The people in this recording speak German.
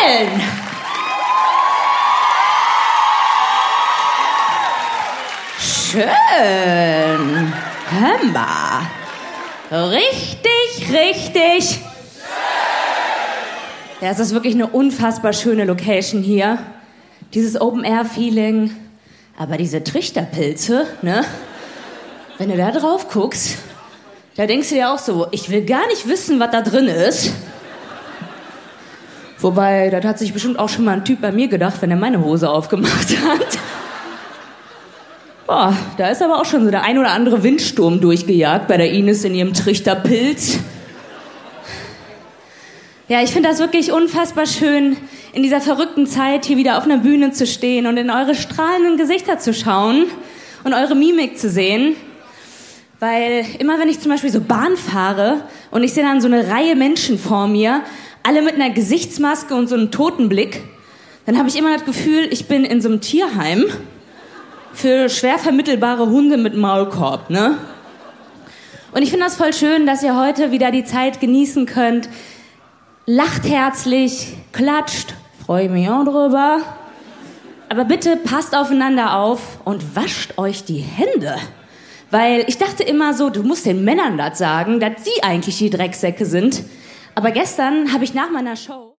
Schön! Schön! Hör mal! Richtig! Ja, es ist wirklich eine unfassbar schöne Location hier. Dieses Open-Air-Feeling. Aber diese Trichterpilze, ne? Wenn du da drauf guckst, da denkst du dir auch so, ich will gar nicht wissen, was da drin ist. Wobei, das hat sich bestimmt auch schon mal ein Typ bei mir gedacht, wenn er meine Hose aufgemacht hat. Boah, da ist aber auch schon so der ein oder andere Windsturm durchgejagt bei der Ines in ihrem Trichterpilz. Ja, ich finde das wirklich unfassbar schön, in dieser verrückten Zeit hier wieder auf einer Bühne zu stehen und in eure strahlenden Gesichter zu schauen und eure Mimik zu sehen. Weil immer wenn ich zum Beispiel so Bahn fahre und ich sehe dann so eine Reihe Menschen vor mir, alle mit einer Gesichtsmaske und so einem Totenblick, dann habe ich immer das Gefühl, ich bin in so einem Tierheim für schwer vermittelbare Hunde mit Maulkorb, ne? Und ich finde das voll schön, dass ihr heute wieder die Zeit genießen könnt. Lacht herzlich, klatscht, freue ich mich auch drüber. Aber bitte passt aufeinander auf und wascht euch die Hände. Weil ich dachte immer so, du musst den Männern das sagen, dass sie eigentlich die Drecksäcke sind. Aber gestern habe ich nach meiner Show